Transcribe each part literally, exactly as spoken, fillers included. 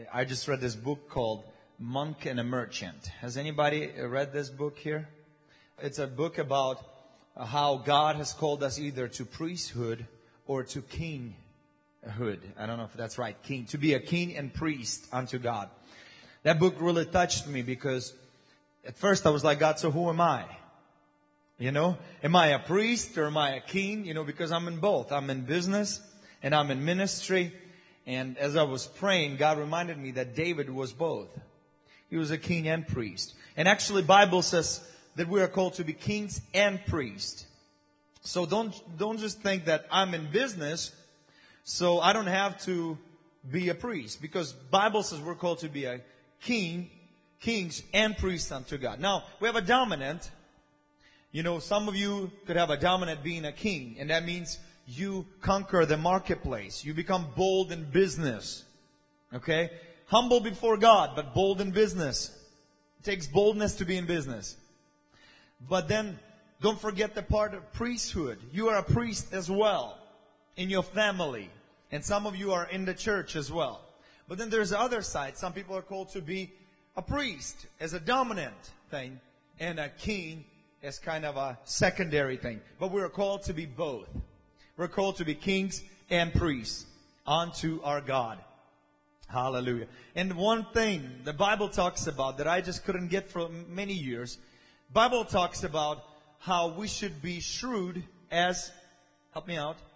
I just read this book called Monk and a Merchant. Has anybody read this book here? It's a book about how God has called us either to priesthood or to kinghood. I don't know if that's right. King. To be a king and priest unto God. That book really touched me because at first I was like, God, so who am I? You know, am I a priest or am I a king? You know, because I'm in both. I'm in business and I'm in ministry. And as I was praying, God reminded me that David was both. He was a king and priest. And actually, Bible says that we are called to be kings and priests. So don't, don't just think that I'm in business, so I don't have to be a priest. Because Bible says we're called to be a king, kings and priests unto God. Now, we have a dominant. You know, some of you could have a dominant being a king, and that means you conquer the marketplace. You become bold in business. Okay? Humble before God, but bold in business. It takes boldness to be in business. But then, don't forget the part of priesthood. You are a priest as well in your family. And some of you are in the church as well. But then there's the other side. Some people are called to be a priest as a dominant thing, and a king as kind of a secondary thing. But we're called to be both. We're called to be kings and priests unto our God. Hallelujah. And one thing the Bible talks about that I just couldn't get for many years, Bible talks about how we should be shrewd as, help me out,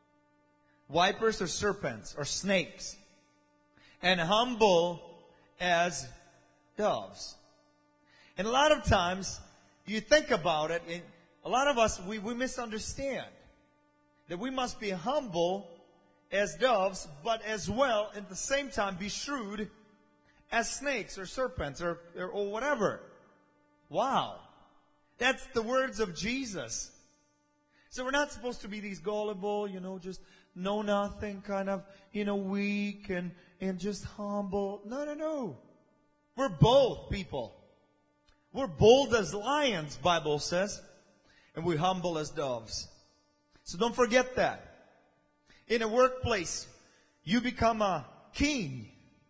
vipers or serpents or snakes, and humble as doves. And a lot of times, you think about it, and a lot of us, we, we misunderstand that we must be humble as doves, but as well, at the same time, be shrewd as snakes or serpents or, or, or whatever. Wow. That's the words of Jesus. So we're not supposed to be these gullible, you know, just know nothing, kind of, you know, weak and, and just humble. No, no, no. We're both people. We're bold as lions, Bible says, and we're humble as doves. So don't forget that. In a workplace, you become a king.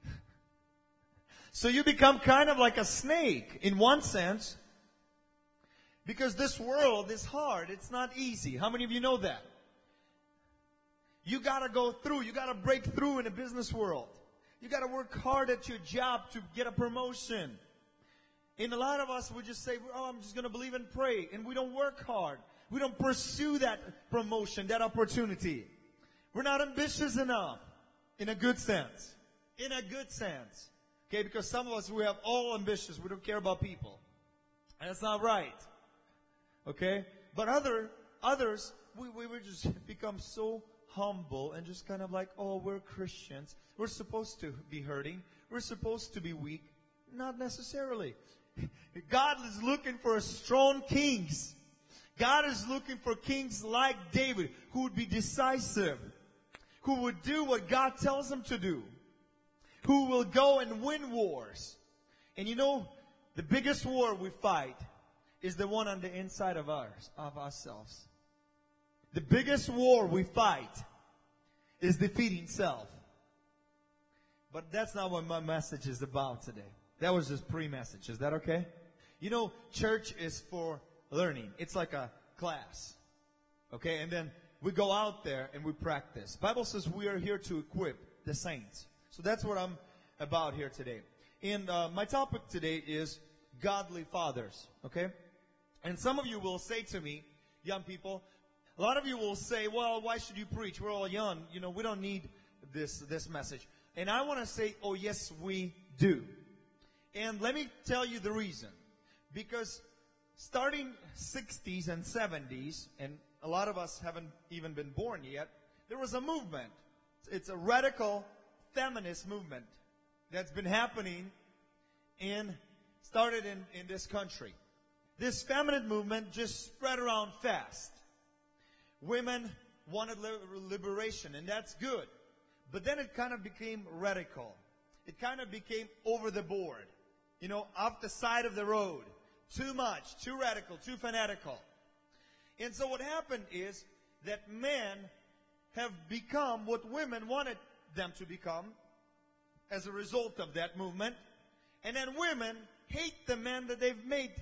So you become kind of like a snake in one sense, because this world is hard. It's not easy. How many of you know that? You gotta go through. You gotta break through in a business world. You gotta work hard at your job to get a promotion. And a lot of us would just say, oh, I'm just going to believe and pray. And we don't work hard. We don't pursue that promotion, that opportunity. We're not ambitious enough. In a good sense. In a good sense. Okay, because some of us, we have all ambitious. We don't care about people. And that's not right. Okay? But other, others, we, we would just become so humble and just kind of like, oh, we're Christians. We're supposed to be hurting. We're supposed to be weak. Not necessarily. God is looking for strong kings. God is looking for kings like David who would be decisive, who would do what God tells them to do, who will go and win wars. And you know, the biggest war we fight is the one on the inside of ours, of ourselves. The biggest war we fight is defeating self. But that's not what my message is about today. That was just pre-message. Is that okay? You know, church is for learning. It's like a class. Okay? And then we go out there and we practice. Bible says we are here to equip the saints. So that's what I'm about here today. And uh, my topic today is godly fathers. Okay? And some of you will say to me, young people, a lot of you will say, well, why should you preach? We're all young. You know, we don't need this, this message. And I want to say, oh, yes, we do. And let me tell you the reason. Because starting sixties and seventies, and a lot of us haven't even been born yet, there was a movement. It's a radical feminist movement that's been happening in, started in, in this country. This feminist movement just spread around fast. Women wanted liberation, and that's good. But then it kind of became radical. It kind of became over the board. You know, off the side of the road. Too much, too radical, too fanatical. And so what happened is that men have become what women wanted them to become, as a result of that movement. And then women hate the man that they've made.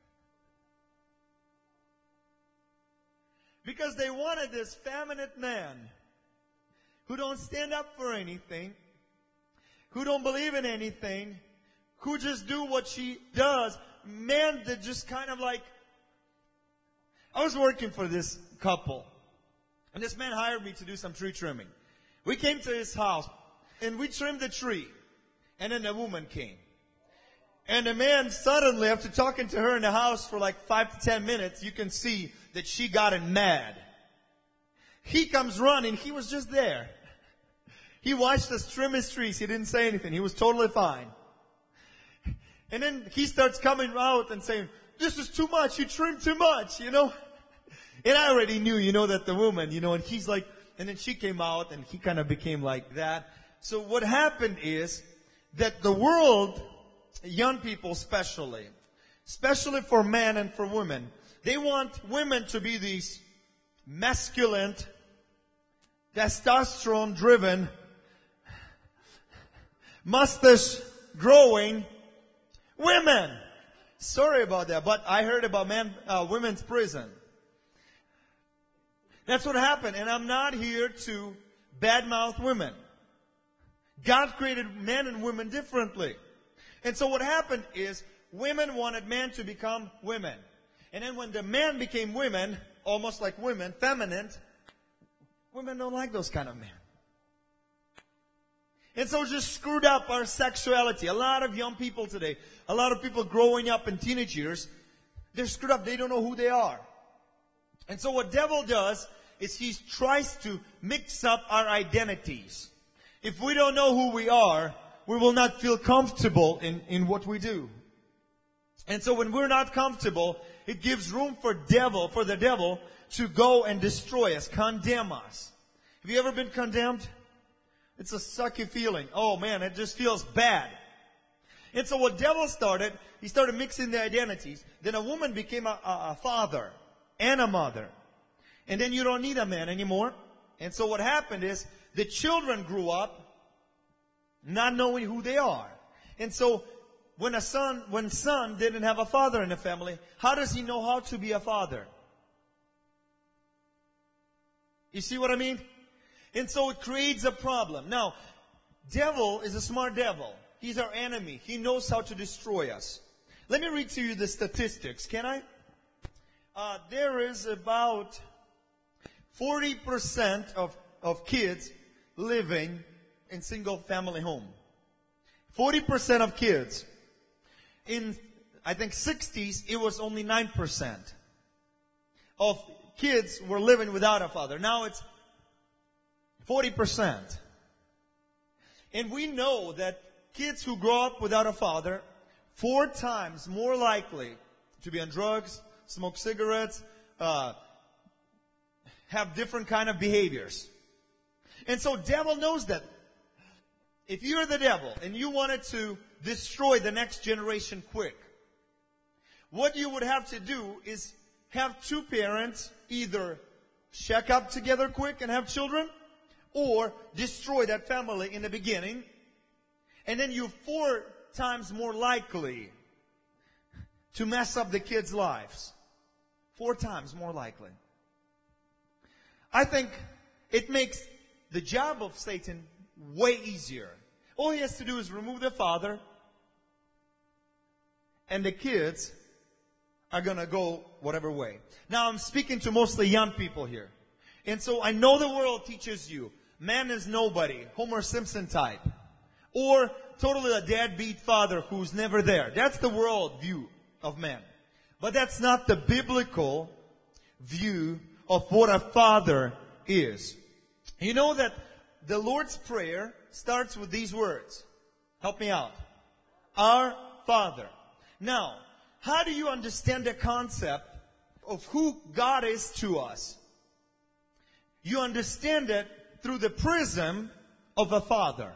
Because they wanted this feminine man who don't stand up for anything, who don't believe in anything, who just do what she does. Men that just kind of like... I was working for this couple, and this man hired me to do some tree trimming. We came to his house, and we trimmed the tree, and then the woman came. And the man suddenly, after talking to her in the house for like five to ten minutes, you can see that she got him mad. He comes running. He was just there. He watched us trim his trees. He didn't say anything. He was totally fine. And then he starts coming out and saying, "This is too much. You trimmed too much," you know. And I already knew, you know, that the woman, you know, and he's like, and then she came out and he kind of became like that. So what happened is that the world, young people especially, especially for men and for women, they want women to be these masculine, testosterone-driven, mustache-growing women. Sorry about that, but I heard about men, uh, women's prison. That's what happened, and I'm not here to badmouth women. God created men and women differently. And so what happened is women wanted men to become women. And then when the men became women, almost like women, feminine, women don't like those kind of men. And so it just screwed up our sexuality. A lot of young people today, a lot of people growing up in teenage years, they're screwed up. They don't know who they are. And so what devil does is he tries to mix up our identities. If we don't know who we are, we will not feel comfortable in, in what we do. And so when we're not comfortable, it gives room for devil, for the devil to go and destroy us, condemn us. Have you ever been condemned? It's a sucky feeling. Oh man, it just feels bad. And so what devil started, he started mixing the identities. Then a woman became a, a, a father and a mother. And then you don't need a man anymore. And so what happened is the children grew up not knowing who they are. And so when a son, when son didn't have a father in the family, how does he know how to be a father? You see what I mean? And so it creates a problem. Now, devil is a smart devil. He's our enemy. He knows how to destroy us. Let me read to you the statistics. Can I? Uh, there is about forty percent of, of kids living in single family home. forty percent of kids. In, I think, sixties, it was only nine percent of kids were living without a father. Now it's forty percent. And we know that kids who grow up without a father, four times more likely to be on drugs, smoke cigarettes, uh, have different kind of behaviors. And so devil knows that. If you're the devil and you wanted to destroy the next generation quick, what you would have to do is have two parents either shack up together quick and have children, or destroy that family in the beginning, and then you're four times more likely to mess up the kids' lives. Four times more likely. I think it makes the job of Satan way easier. All he has to do is remove the father, and the kids are going to go whatever way. Now I'm speaking to mostly young people here. And so I know the world teaches you, man is nobody, Homer Simpson type. Or totally a deadbeat father who's never there. That's the world view of man. But that's not the biblical view of what a father is. You know that the Lord's Prayer starts with these words. Help me out. Our Father. Now, how do you understand the concept of who God is to us? You understand it through the prism of a father.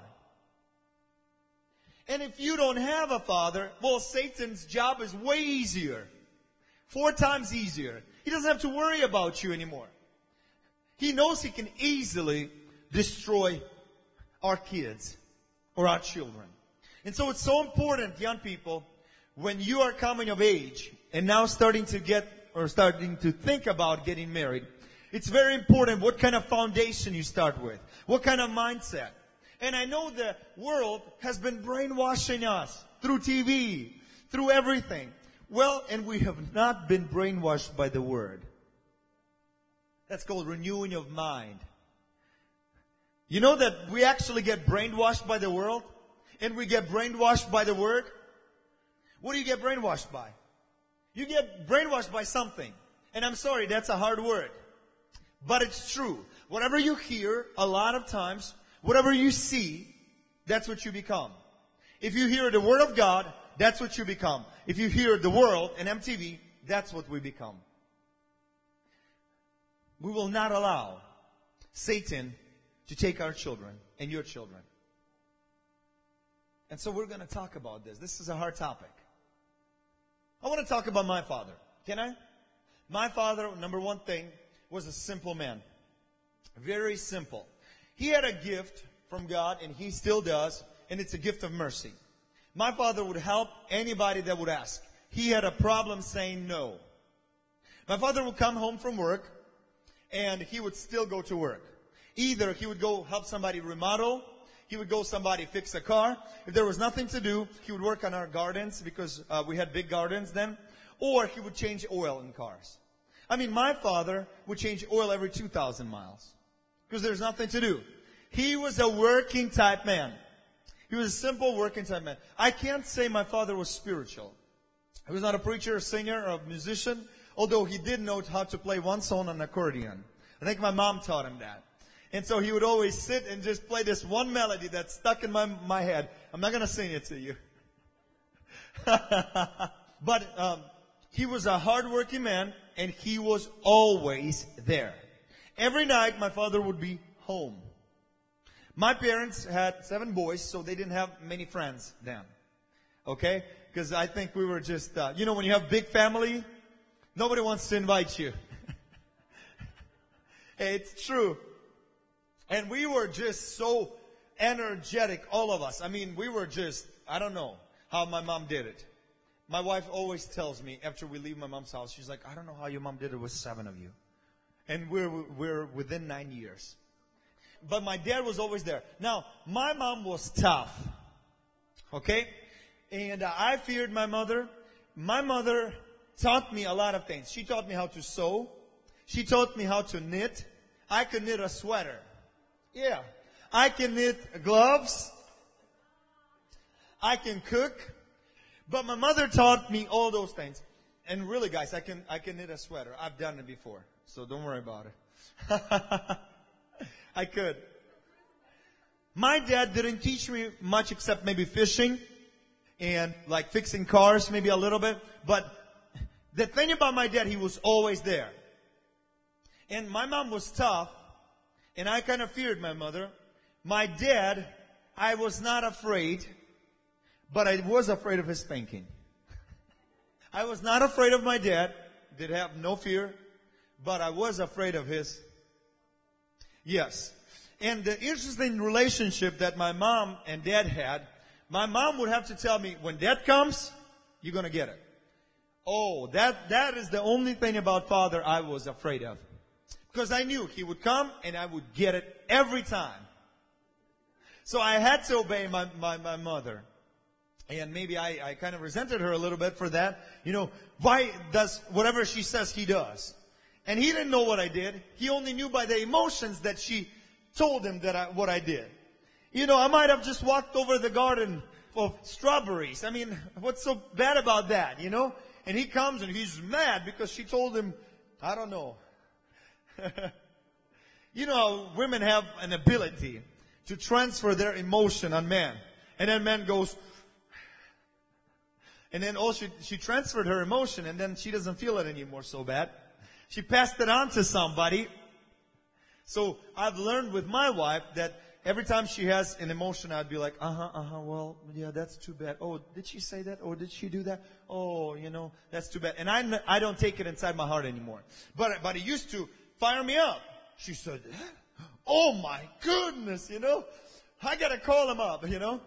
And if you don't have a father, well, Satan's job is way easier. Four times easier. He doesn't have to worry about you anymore. He knows he can easily destroy our kids. or our children. And so it's so important, young people, when you are coming of age and now starting to get or starting to think about getting married, it's very important what kind of foundation you start with, what kind of mindset. And I know the world has been brainwashing us through T V, through everything. Well, and we have not been brainwashed by the Word. That's called renewing of mind. You know that we actually get brainwashed by the world? And we get brainwashed by the Word? What do you get brainwashed by? You get brainwashed by something. And I'm sorry, that's a hard word. But it's true. Whatever you hear, a lot of times, whatever you see, that's what you become. If you hear the Word of God, that's what you become. If you hear the world and M T V, that's what we become. We will not allow Satan to take our children and your children. And so we're going to talk about this. This is a hard topic. I want to talk about my father. Can I? My father, number one thing, was a simple man. Very simple. He had a gift from God, and he still does, and it's a gift of mercy. My father would help anybody that would ask. He had a problem saying no. My father would come home from work, and he would still go to work. Either he would go help somebody remodel, he would go somebody fix a car. If there was nothing to do, he would work on our gardens because uh, we had big gardens then. Or he would change oil in cars. I mean, my father would change oil every two thousand miles because there's nothing to do. He was a working type man. He was a simple working type man. I can't say my father was spiritual. He was not a preacher, a singer, or a musician, although he did know how to play one song on an accordion. I think my mom taught him that. And so he would always sit and just play this one melody that's stuck in my, my head. I'm not going to sing it to you. But um, he was a hardworking man, and he was always there. Every night, my father would be home. My parents had seven boys, so they didn't have many friends then. Okay? Because I think we were just, uh, you know, when you have big family, nobody wants to invite you. Hey, it's true. And we were just so energetic, all of us. I mean, we were just, I don't know how my mom did it. My wife always tells me after we leave my mom's house, she's like, I don't know how your mom did it with seven of you. And we're, we're within nine years. But my dad was always there. Now, my mom was tough. Okay? And uh, I feared my mother. My mother taught me a lot of things. She taught me how to sew. She taught me how to knit. I could knit a sweater. Yeah. I can knit gloves. I can cook. But my mother taught me all those things. And really, guys, I can I can knit a sweater. I've done it before. So don't worry about it. I could. My dad didn't teach me much except maybe fishing and like fixing cars, maybe a little bit. But the thing about my dad, he was always there. And my mom was tough, and I kind of feared my mother. My dad, I was not afraid, but I was afraid of his spanking. I was not afraid of my dad, did have no fear, but I was afraid of his. Yes. And the interesting relationship that my mom and dad had, my mom would have to tell me, when dad comes, you're going to get it. Oh, that, that is the only thing about father I was afraid of. Because I knew he would come and I would get it every time. So I had to obey my, my, my mother. And maybe I, I kind of resented her a little bit for that. You know, why does whatever she says, he does? And he didn't know what I did. He only knew by the emotions that she told him that I, what I did. You know, I might have just walked over the garden of strawberries. I mean, what's so bad about that, you know? And he comes and he's mad because she told him, I don't know. You know, women have an ability to transfer their emotion on men. And then man goes, and then oh, she, she transferred her emotion, and then she doesn't feel it anymore so bad. She passed it on to somebody. So I've learned with my wife that every time she has an emotion, I'd be like, uh-huh, uh-huh, well, yeah, that's too bad. Oh, did she say that? Or did she do that? Oh, you know, that's too bad. And I, I don't take it inside my heart anymore. But, but it used to fire me up. She said, oh my goodness, you know. I gotta call him up, you know.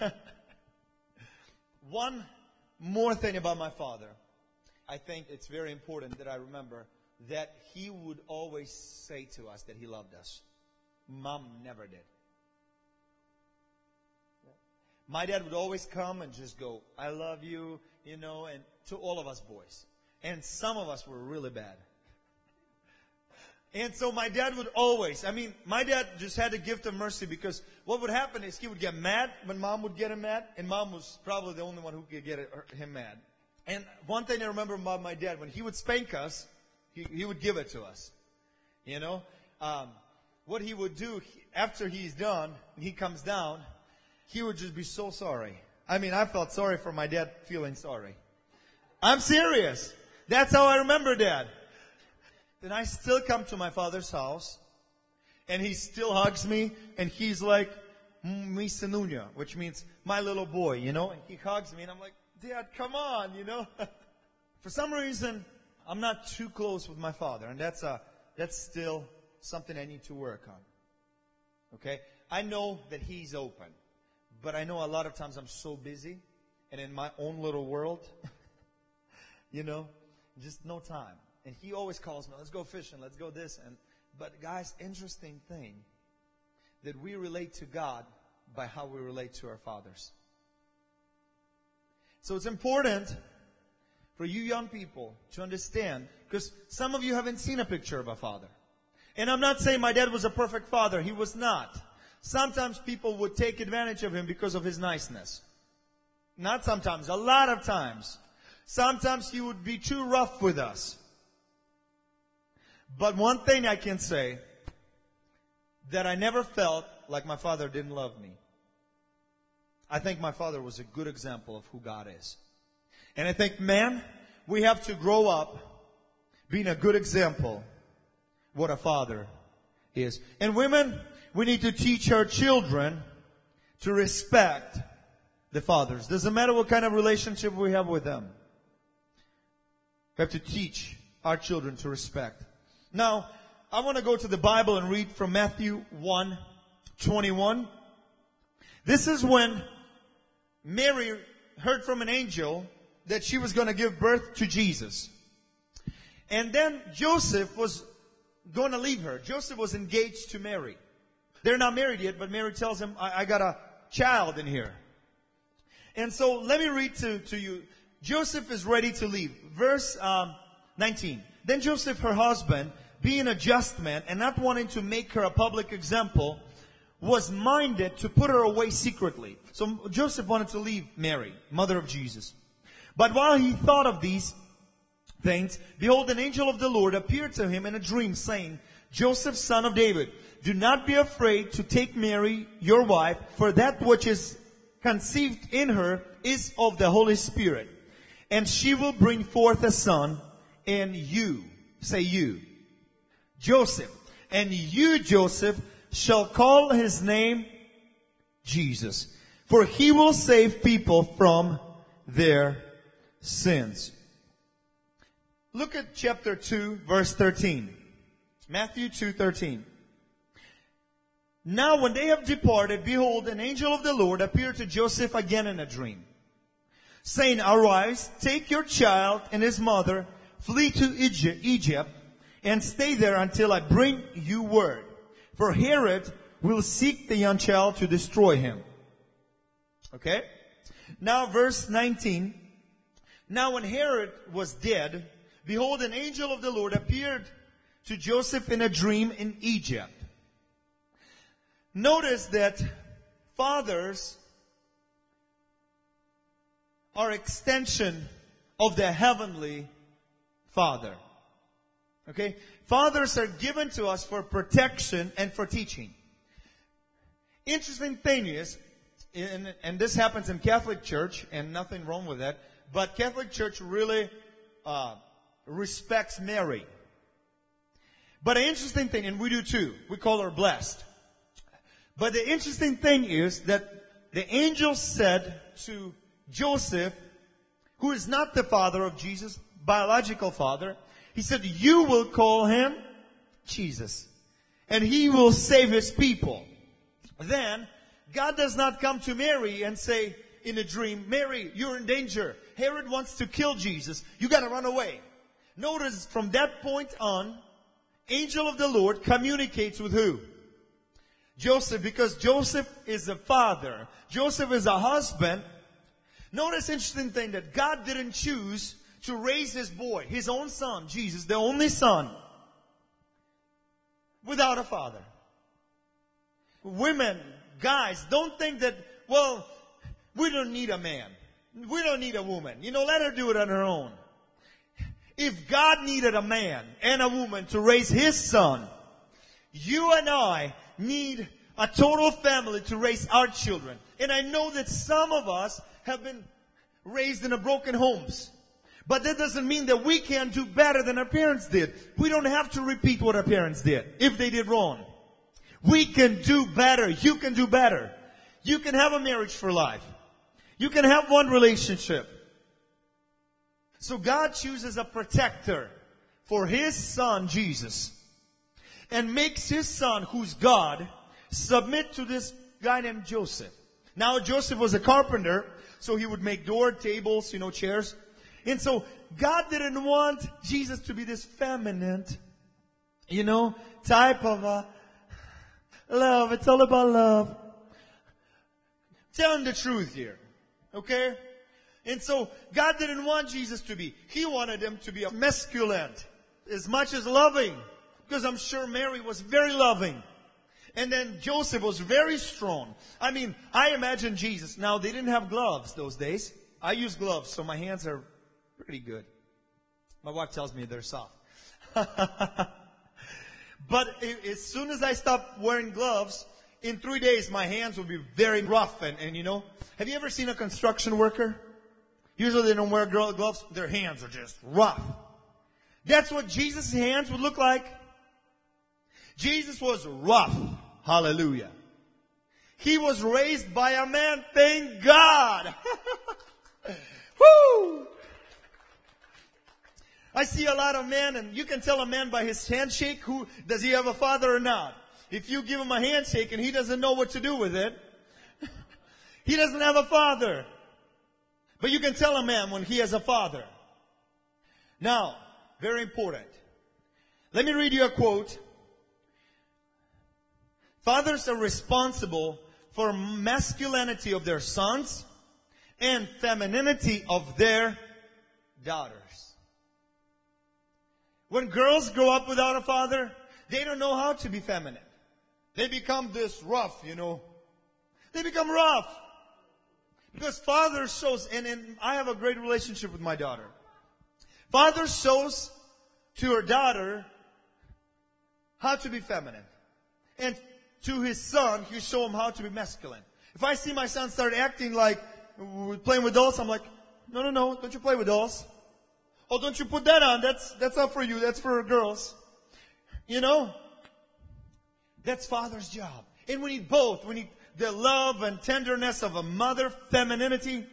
One more thing about my father. I think it's very important that I remember that he would always say to us that he loved us. Mom never did. My dad would always come and just go, I love you, you know, and to all of us boys. And some of us were really bad. And so my dad would always, I mean, my dad just had a gift of mercy, because what would happen is he would get mad when mom would get him mad, and mom was probably the only one who could get him mad. And one thing I remember about my dad, when he would spank us, he, he would give it to us. You know, um, what he would do he, after he's done, and he comes down, he would just be so sorry. I mean, I felt sorry for my dad feeling sorry. I'm serious. That's how I remember Dad. Then I still come to my father's house, and he still hugs me, and he's like, mi synunia, which means my little boy, you know, and he hugs me, and I'm like, Dad, come on, you know. For some reason, I'm not too close with my father, and that's a, that's still something I need to work on. Okay? I know that he's open, but I know a lot of times I'm so busy, and in my own little world, you know, just no time. And he always calls me, let's go fishing, let's go this. And But guys, interesting thing, that we relate to God by how we relate to our fathers. So it's important for you young people to understand, because some of you haven't seen a picture of a father. And I'm not saying my dad was a perfect father. He was not. Sometimes people would take advantage of him because of his niceness. Not sometimes, a lot of times. Sometimes he would be too rough with us. But one thing I can say, that I never felt like my father didn't love me. I think my father was a good example of who God is. And I think, man, we have to grow up being a good example what a father is. And women, we need to teach our children to respect the fathers. Doesn't matter what kind of relationship we have with them. We have to teach our children to respect. Now, I want to go to the Bible and read from Matthew one twenty-one. This is when Mary heard from an angel that she was going to give birth to Jesus. And then Joseph was going to leave her. Joseph was engaged to Mary. They're not married yet, but Mary tells him, I, I got a child in here. And so let me read to, to you. Joseph is ready to leave. Verse um, nineteen. Then Joseph, her husband, being a just man and not wanting to make her a public example, was minded to put her away secretly. So Joseph wanted to leave Mary, mother of Jesus. But while he thought of these things, behold, an angel of the Lord appeared to him in a dream, saying, Joseph, son of David, do not be afraid to take Mary, your wife, for that which is conceived in her is of the Holy Spirit. And she will bring forth a son, and you, say you, Joseph, and you, Joseph, shall call his name Jesus, for he will save people from their sins. Look at chapter two, verse thirteen. Matthew two, thirteen. Now when they have departed, behold, an angel of the Lord appeared to Joseph again in a dream, saying, Arise, take your child and his mother, flee to Egypt, and stay there until I bring you word. For Herod will seek the young child to destroy him. Okay? Now verse nineteen. Now when Herod was dead, behold, an angel of the Lord appeared to Joseph in a dream in Egypt. Notice that fathers are extension of the heavenly Father. Okay? Fathers are given to us for protection and for teaching. Interesting thing is, in, and this happens in Catholic Church, and nothing wrong with that, but Catholic Church really uh, respects Mary. But an interesting thing, and we do too, we call her blessed. But the interesting thing is that the angel said to Joseph, who is not the father of Jesus, biological father, he said, you will call him Jesus, and he will save his people. Then God does not come to Mary and say in a dream, Mary, you're in danger. Herod wants to kill Jesus. You got to run away. Notice from that point on, angel of the Lord communicates with who? Joseph, because Joseph is a father. Joseph is a husband. Notice interesting thing that God didn't choose to raise his boy, his own son, Jesus, the only son, without a father. Women, guys, don't think that, well, we don't need a man. We don't need a woman. You know, let her do it on her own. If God needed a man and a woman to raise his son, you and I need a total family to raise our children. And I know that some of us have been raised in a broken homes. But that doesn't mean that we can't do better than our parents did. We don't have to repeat what our parents did if they did wrong. We can do better. You can do better. You can have a marriage for life. You can have one relationship. So God chooses a protector for his son, Jesus, and makes his son, who's God, submit to this guy named Joseph. Now, Joseph was a carpenter, so he would make door, tables, you know, chairs. And so God didn't want Jesus to be this feminine, you know, type of a love. It's all about love. Telling the truth here. Okay? And so God didn't want Jesus to be. He wanted him to be a masculine, as much as loving. Because I'm sure Mary was very loving. And then Joseph was very strong. I mean, I imagine Jesus. Now, they didn't have gloves those days. I use gloves, so my hands are pretty good. My wife tells me they're soft. But as soon as I stop wearing gloves, in three days my hands will be very rough. And, and you know, have you ever seen a construction worker? Usually they don't wear gloves. Their hands are just rough. That's what Jesus' hands would look like. Jesus was rough. Hallelujah. He was raised by a man. Thank God. Woo! I see a lot of men, and you can tell a man by his handshake who does he have a father or not. If you give him a handshake and he doesn't know what to do with it, he doesn't have a father. But you can tell a man when he has a father. Now, very important. Let me read you a quote. Fathers are responsible for masculinity of their sons and femininity of their daughters. When girls grow up without a father, they don't know how to be feminine. They become this rough, you know. They become rough. Because father shows, and, and I have a great relationship with my daughter. Father shows to her daughter how to be feminine. And to his son, he show him how to be masculine. If I see my son start acting like playing with dolls, I'm like, no, no, no, don't you play with dolls. Oh, don't you put that on. That's, that's not for you. That's for girls. You know? That's father's job. And we need both. We need the love and tenderness of a mother, femininity.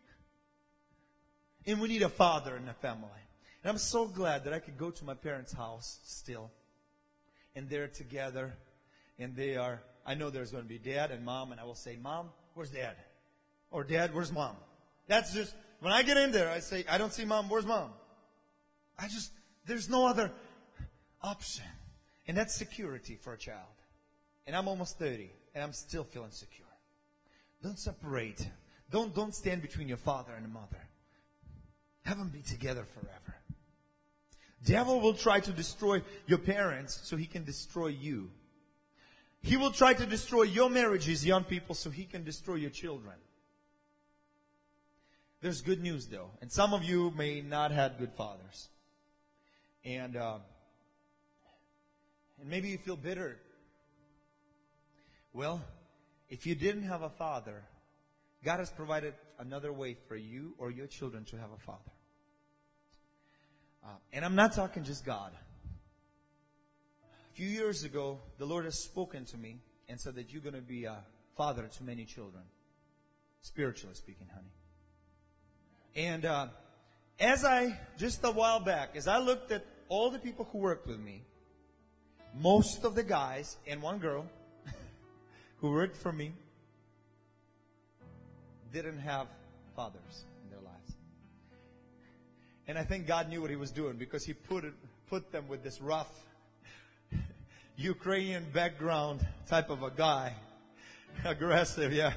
And we need a father in the family. And I'm so glad that I could go to my parents' house still. And they're together. And they are, I know there's going to be dad and mom. And I will say, Mom, where's dad? Or Dad, where's mom? That's just, when I get in there, I say, I don't see mom, where's mom? I just, there's no other option. And that's security for a child. And I'm almost thirty, and I'm still feeling secure. Don't separate. Don't, don't stand between your father and a mother. Have them be together forever. Devil will try to destroy your parents so he can destroy you. He will try to destroy your marriages, young people, so he can destroy your children. There's good news, though. And some of you may not have good fathers. And, uh, and maybe you feel bitter. Well, if you didn't have a father, God has provided another way for you or your children to have a father. Uh, and I'm not talking just God. A few years ago, the Lord has spoken to me and said that you're going to be a father to many children. Spiritually speaking, honey. And uh, as I, just a while back, as I looked at all the people who worked with me, most of the guys and one girl who worked for me, didn't have fathers in their lives. And I think God knew what He was doing, because He put it, put them with this rough Ukrainian background type of a guy. Aggressive, yeah.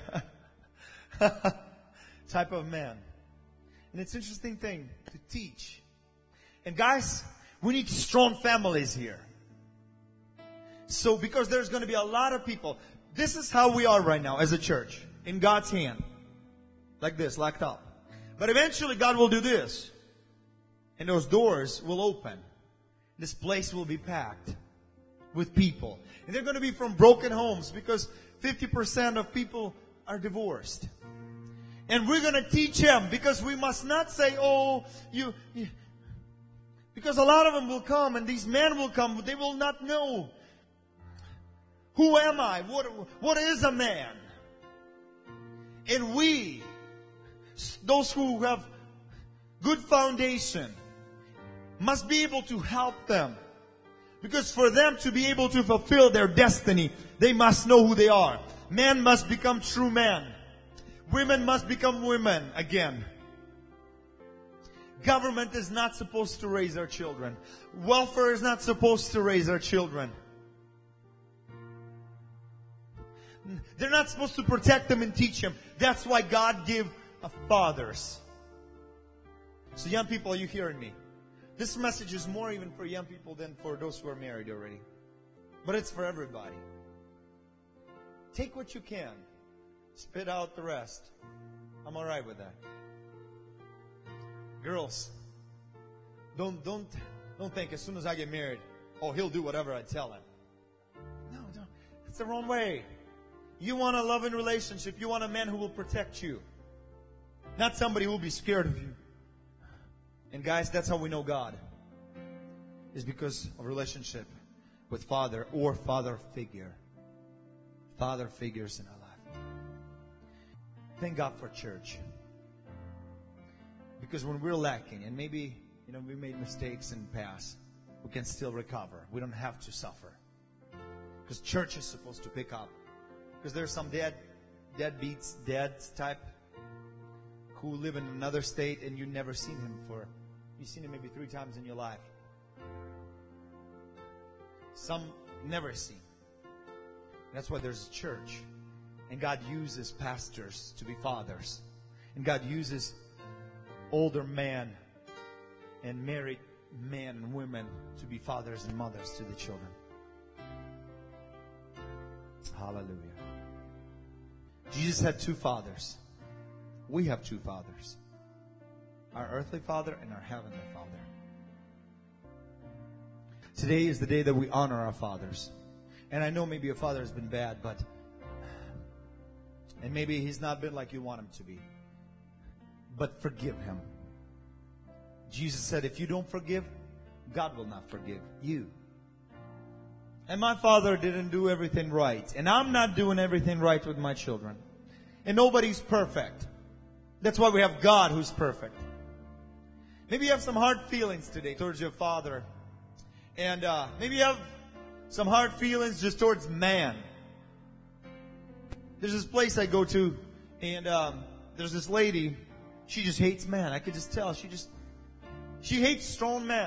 type of man. And it's an interesting thing to teach. And guys, we need strong families here. So because there's going to be a lot of people. This is how we are right now as a church. In God's hand. Like this, locked up. But eventually God will do this. And those doors will open. This place will be packed with people. And they're going to be from broken homes, because fifty percent of people are divorced. And we're going to teach them, because we must not say, oh, you, you... Because a lot of them will come, and these men will come, but they will not know. Who am I? What, what is a man? And we, those who have good foundation, must be able to help them. Because for them to be able to fulfill their destiny, they must know who they are. Men must become true men. Women must become women again. Government is not supposed to raise our children. Welfare is not supposed to raise our children. They're not supposed to protect them and teach them. That's why God gave fathers. So young people, are you hearing me? This message is more even for young people than for those who are married already. But it's for everybody. Take what you can. Spit out the rest. I'm alright with that. Girls, don't, don't, don't think as soon as I get married, oh, he'll do whatever I tell him. No, no. It's the wrong way. You want a loving relationship. You want a man who will protect you. Not somebody who will be scared of you. And guys, that's how we know God. Is because of relationship with father or father figure. Father figures in our life. Thank God for church. Because when we're lacking, and maybe, you know, we made mistakes in the past, we can still recover. We don't have to suffer. Because church is supposed to pick up. Because there's some dead, deadbeats, dead type, who live in another state and you've never seen him for, you've seen him maybe three times in your life. Some never seen. That's why there's a church. And God uses pastors to be fathers. And God uses older men and married men and women to be fathers and mothers to the children. Hallelujah. Jesus had two fathers. We have two fathers. Our earthly father and our heavenly father. Today is the day that we honor our fathers. And I know maybe your father has been bad, but and maybe he's not been like you want him to be. But forgive him. Jesus said, if you don't forgive, God will not forgive you. And my father didn't do everything right. And I'm not doing everything right with my children. And nobody's perfect. That's why we have God who's perfect. Maybe you have some hard feelings today towards your father. And uh, maybe you have some hard feelings just towards man. There's this place I go to, and um, there's this lady. She just hates men. I could just tell. She just, she hates strong men.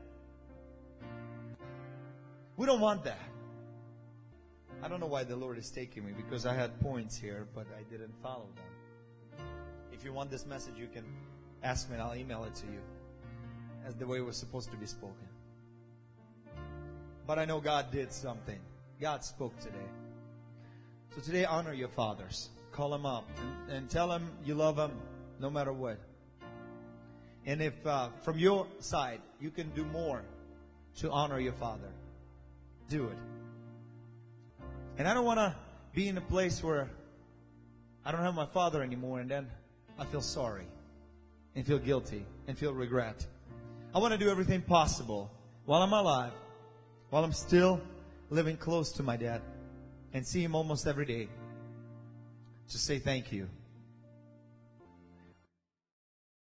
We don't want that. I don't know why the Lord is taking me, because I had points here, but I didn't follow them. If you want this message, you can ask me and I'll email it to you as the way it was supposed to be spoken. But I know God did something. God spoke today. So today, honor your fathers. Call them up and, and tell them you love them no matter what. And if uh, from your side you can do more to honor your father, do it. And I don't want to be in a place where I don't have my father anymore and then I feel sorry and feel guilty and feel regret. I want to do everything possible while I'm alive, while I'm still living close to my dad and see him almost every day, to say thank you.